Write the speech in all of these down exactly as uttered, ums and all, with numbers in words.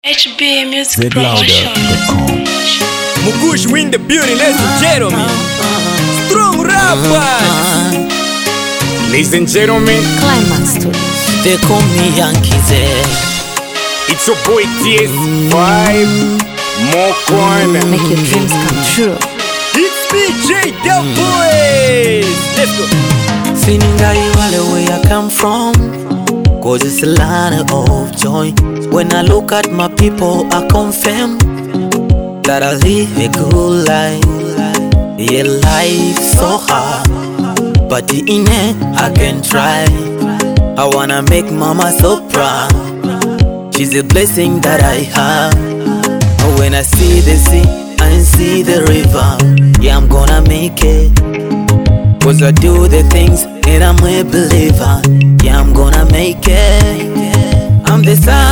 H B Music Promotion. Mugush win the beauty, ladies and gentlemen. Strong rappers. Ladies and gentlemen, Climax Studios. They call me Yankees. it's your boy T S five. More corner. Make your dreams come true. It's B J the boys. Let's go. Feeling you where I come from, cause it's a lot of joy. When I look at my people, I confirm that I live a good life. Yeah, life so hard, but in it I can try. I wanna make mama so proud. She's a blessing that I have. When I see the sea and see the river, yeah, I'm gonna make it. Cause I do the things and I'm a believer. Yeah, I'm gonna make it. I'm the son,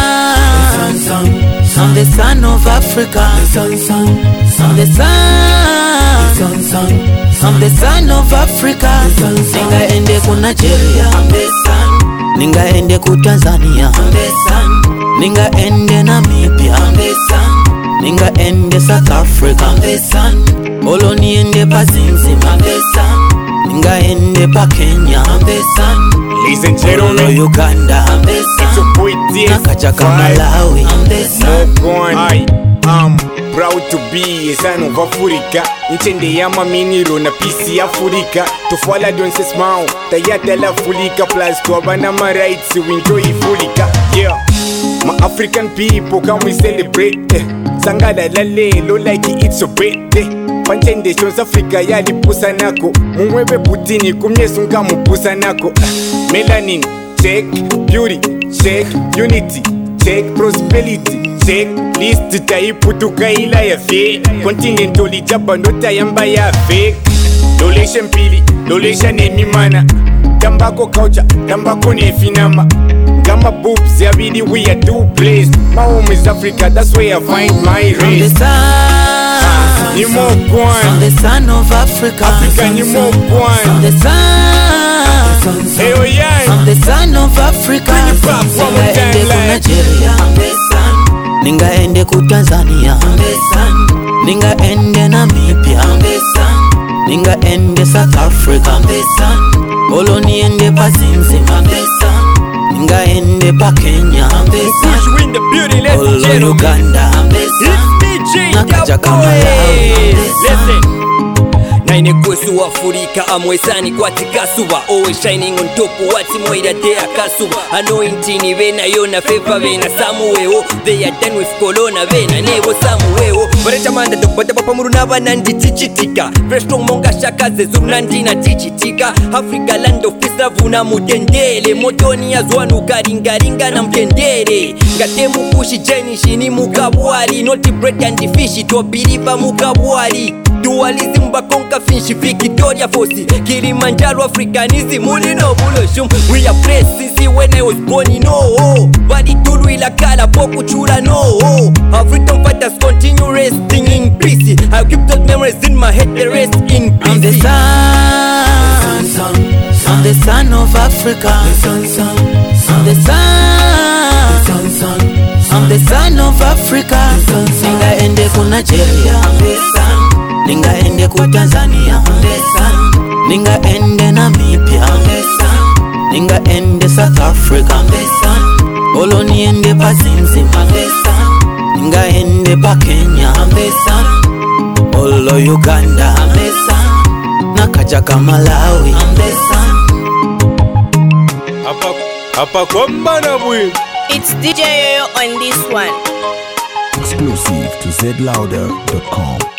I'm the son of Africa. I'm the son, I'm the son of Africa. Ninga ende ku Nigeria, I'm the son. Ninga ende ku Tanzania, I'm the son. Ninga ende Namibia, I'm the son. Ninga ende South Africa, I'm the son. Oloni ende pa Zimzim, I'm the son. Ninga ende pa Kenya, I'm the son. Ladies and gentlemen, Uganda, I'm the son. it's your boy T S Nakachaka five. Malawi, I'm the son. More corner. I am proud to be a son of Africa. Nchende ya maminiro na pisi Africa. Tufwala donse smile, tayata la fulika. Plus to abana my rights, we enjoy fulika. Yeah, my African people, can we celebrate? Sangada la lelo like it's a birthday. Panchende South Africa yali pusa nako. Mumwebe Putini kumyesu nka mupusa nako. Melanin, check, beauty, check, unity, check, prosperity, check, list taiputuka ila ya fake. Continent olijaba nota yamba ya fake. Dolation pili, dolation emimana. Tambako culture, tambako nefinama. Gama boobs, yabidi we are two placed. My home is Africa, that's where I find my I'm the race. son, Ni mo I'm kwan, the son of Africa. Africa ni mo I'm kwan. the son, Hey oh yeah. I'm the son of Africa. Bring it back one more Ninga time, ende ku like. Nigeria, I'm the son. Ninga ende ku Tanzania, I'm the son. Ninga ende Namibia, I'm the son. Ninga ende South Africa, I'm the son. Oloni ende pa Zimzim, I'm the son. Ninga ende pa Kenya, I'm the Push son. win the beauty, ladies and Olo gentlemen. Uganda, I'm the It's son. B J the Nakachaka Malawi, I'm the boys. son. Listen. Naine kwesu Afrika amwesani kwati kasuba. Always shining on top wati moida te akasuba. Anointing vena yona favor vena samuweo. They are done with corona vena nebo samuweo. Barecha manda dokbata papa muruna vanandi chichitika. Fresh strong monga shaka zezu nandina chichitika. Africa land of peace ravuna mutendele. Motoni ya zwanu karingaringa na mtendele. Ngatemu kushi jeni shini mukabwari. Noti bread and fish to believe mukabwari. Dualism bakonka finshi Victoria Fosi Kilimanjaro Africanism Muli no buloshum. We are blessed since when I was born in no. Badi tulu ila kala poku chura no. Our freedom fighters continue resting in peace. I keep those memories in my head, they rest in peace. I'm the son, I'm the son of Africa. I'm the son, I'm the son of Africa. Ninga ende ku Nigeria, I'm the son. Ninga ende ku Tanzania, I'm the son. Ninga ende Namibia, I'm the son. Ninga ende South Africa, I'm the son. Oloni ende pa Zimzim, I'm the son. Ninga ende pa Kenya, I'm the son. Olo Uganda, I'm the son. Nakachaka Malawi, I'm the son. Apa apa kwamba na bwe. It's D J Yoyo on this one. Exclusive to Z Louder dot com.